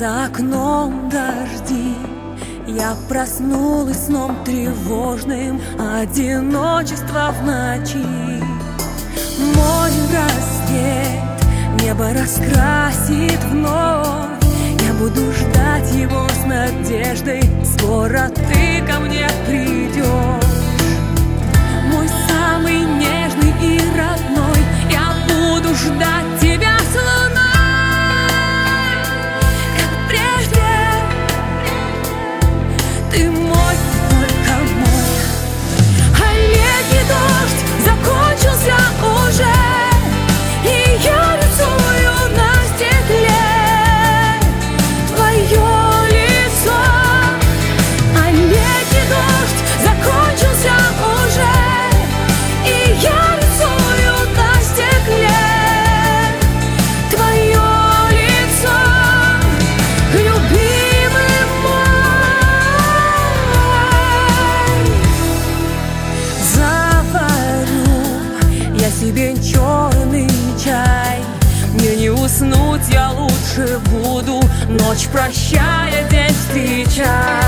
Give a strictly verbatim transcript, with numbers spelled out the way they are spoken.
За окном дожди, я проснулась сном тревожным, одиночество в ночи. Мой рассвет небо раскрасит вновь, я буду ждать его с надеждой, скоро ты ко мне придешь. Мой самый нежный и родной, я буду ждать тебя с луной. Как прежде, ты мой, только мой. А летний дождь закончился уже, и я рисую на стекле твое лицо. А летний дождь закончился уже, и я рисую на стекле твое лицо, любимый мой. Заварю я себе черный чай, мне не уснуть, я лучше буду ночь прощая, день встречать.